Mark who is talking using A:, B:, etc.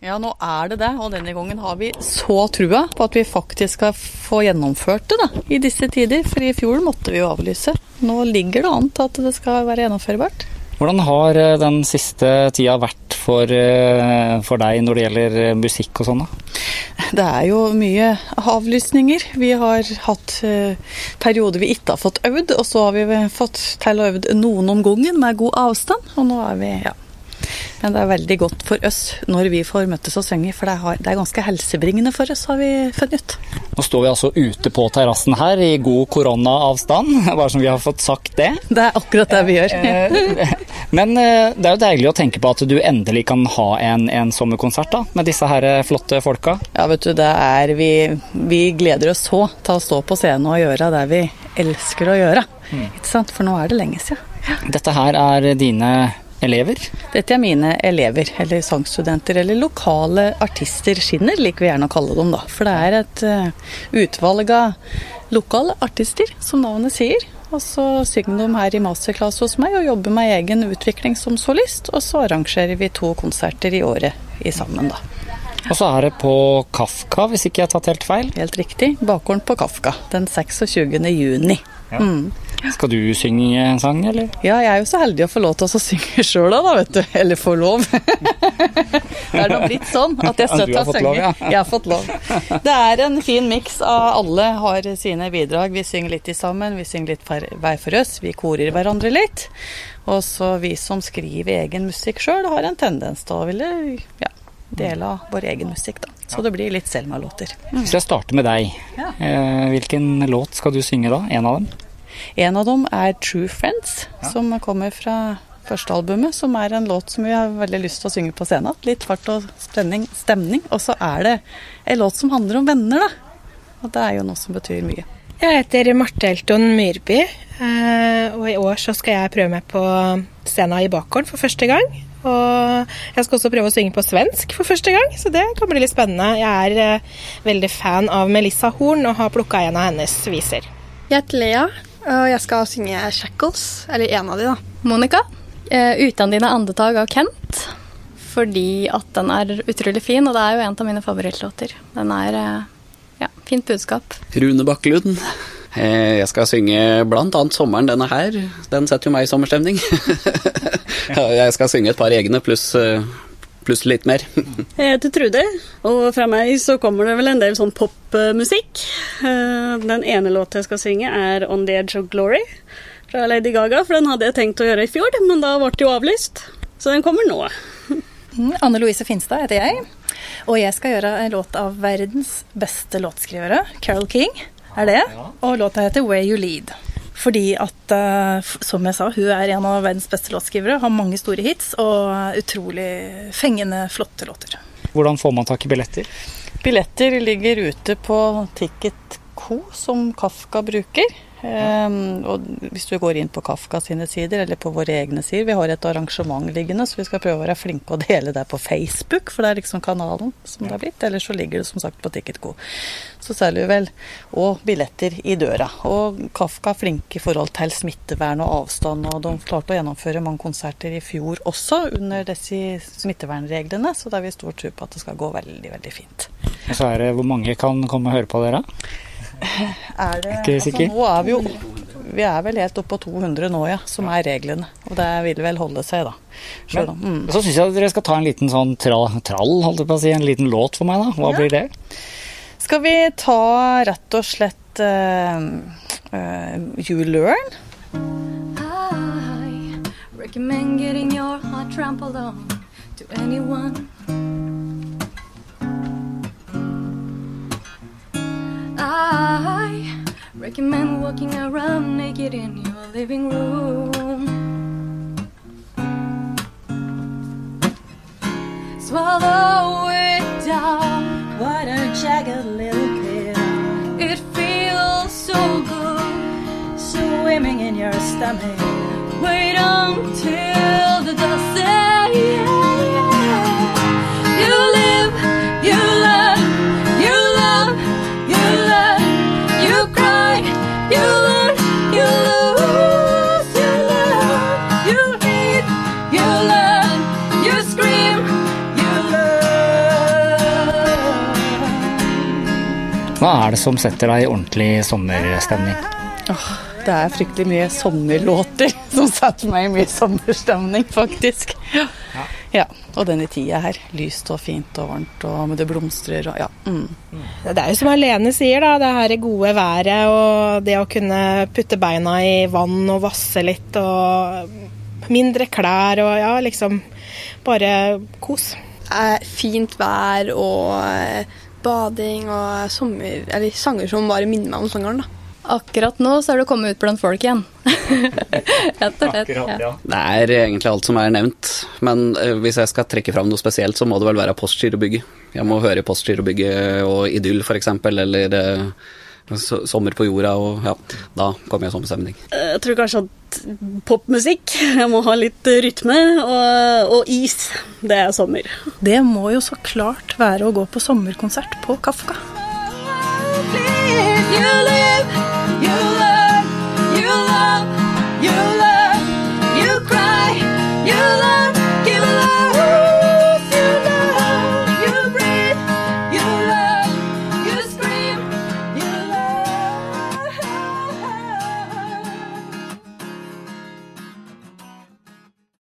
A: Ja, nå det det, og denne gangen har vi så trua på at vi faktisk skal få gjennomført det da, i disse tider, for i fjor måtte vi jo avlyse. Nå ligger det an til at det skal være gjennomførbart.
B: Hvordan har den siste tida vært for deg når det gjelder musikk og sånn da?
A: Det jo mye avlysninger. Vi har hatt perioder vi ikke har fått øvd, og så har vi fått til å øvd noen om gangen med god avstand, og nå vi, ja. Men det veldig godt for oss når vi får møtes og synge, for det ganske helsebringende for oss, har vi funnet ut.
B: Nå står vi altså ute på terrassen her i god koronaavstand, bare som vi har fått sagt det.
A: Det akkurat det vi gjør.
B: Men det jo deilig å tenke på at du endelig kan ha en sommerkonsert da, med disse her flotte folka.
A: Ja, vet du, det vi gleder oss så til å stå på scenen og gjøre det vi elsker å gjøre. Ikke sant? For nå det lenge siden. Ja.
B: Dette her dine elever?
A: Dette mine elever, eller sangstudenter, eller lokale artister, skinner, liker vi gjerne å kalle dem da. For det et utvalg av lokale artister, som navnet sier. Og så synger de her i masterklass hos meg, og jobber med egen utvikling som solist. Og så arrangerer vi 2 konserter i året i sammen da.
B: Og så det på Kafka, hvis ikke jeg har tatt helt feil?
A: Helt riktig, bakgården på Kafka, den 26. juni.
B: Ja. Skal du synge en sang, eller?
A: Ja, jeg jo så heldig å få lov til å synge selv da, vet du. Eller få lov. Det nå blitt sånn at jeg støtter å synge.
B: Ja.
A: Jeg har fått lov. Det en fin mix av alle har sine bidrag. Vi synger litt sammen, vi synger litt hver for oss, vi korer hverandre litt. Og så vi som skriver egen musikk selv har en tendens til å ville, dele av vår egen musikk da. Så det blir litt Selma-låter.
B: Hvis jeg starter med deg, hvilken låt skal du synge da? En av dem?
A: En av dem True Friends, som kommer fra første albumet, som en låt som vi har veldig lyst til å synge på scenen. Litt fart og stemning. Og så det en låt som handler om venner da. Og det jo noe som betyr mye.
C: Jeg heter Marte Elton Myrby, og i år så skal jeg prøve meg på scenen i bakgården for første gang. Og jeg skal også prøve å synge på svensk for første gang, så det kan bli litt spennende. Jeg veldig fan av Melissa Horn og har plukket en av hennes viser.
D: Jeg heter Lea, og jeg skal synge Shackles, eller en av de da.
E: Monica, Uten dine andetag av Kent, fordi at den utrolig fin, og det jo en av mine favorittlåter. Den fint budskap.
F: Rune Bakkelund. Jeg skal synge blant annet Sommeren denne her. Den setter jo meg i sommerstemning. Jeg skal synge et par egne pluss litt mer.
G: Jeg heter Trude, og fra meg så kommer det vel en del sånn popmusikk. Den ene låten jeg skal synge On the Edge of Glory fra Lady Gaga, for den hadde jeg tenkt å gjøre i fjor, men da ble det jo avlyst. Så den kommer nå.
H: Anne Louise Finstad heter jeg, og jeg skal gjøre en låt av verdens beste låtskrivere, Carole King. Det? Og låta heter Where You Lead. Fordi at, som jeg sa, hun en av verdens beste låtskrivere, har mange store hits og utrolig fengende, flotte låter.
B: Hvordan får man tak i billetter?
A: Billetter ligger ute på Ticketco, som Kafka bruker. Og hvis du går inn på Kafka sine sider, eller på våre egne sider, vi har et arrangement liggende, så vi skal prøve å være flinke å dele det på Facebook, for det liksom kanalen som det blitt, eller så ligger det som sagt på Ticketco. Så selger vi vel og billetter i døra, og Kafka flinke i forhold til smittevern og avstand, og de klarte å gjennomføre mange konserter i fjor også under disse smittevernreglene, så da vi stor tro på at det skal gå veldig, veldig fint.
B: Og så det hvor mange kan komme og høre på dere?
A: Ikke sikker? Nå vi vel helt oppe på 200 nå, som reglene, og det vil vel holde seg da.
B: Så synes jeg at dere skal ta en liten sånn trall, holdt jeg på å si, en liten låt for meg da. Hva blir det?
A: Skal vi ta rett og slett You Learn?
I: I recommend getting your heart trampled on to anyone. I recommend walking around naked in your living room. Swallow it down.
H: What a jagged little pill.
I: It feels so good,
H: swimming in your stomach.
I: Wait until the dust settles. You live, you love, you love, you love, you cry, you learn, you lose, you love, you hate, you love, you scream, you love.
B: Hva det som setter deg i ordentlig sommerstemning?
A: Det fryktelig mye sommerlåter som setter meg i mye sommerstemning, faktisk. Ja, og denne tida her. Lyst og fint og varmt, og det blomstrer og ja.
C: Det jo som Helene sier, da. Det her gode været og det å kunne putte beina i vann og vasse litt og mindre klær og ja, liksom bare kos.
D: Fint vær og bading og sommer, eller sanger som bare minner meg om sangeren, da.
E: Akkurat nå så det kommet ut blant folk igjen. Rett og slett. Ja.
F: Det egentlig alt som nevnt, men hvis jeg skal trekke fram noe spesielt, så må det vel være Postgirobygget. Jeg må høre Postgirobygget og Idyll for eksempel, eller Sommer på jorda, og ja, da kommer jeg i sommerstemning.
G: Jeg tror kanskje at popmusikk, jeg må ha litt rytme, og is, det sommer.
H: Det må jo så klart være å gå på sommerkonsert på Kafka.
I: You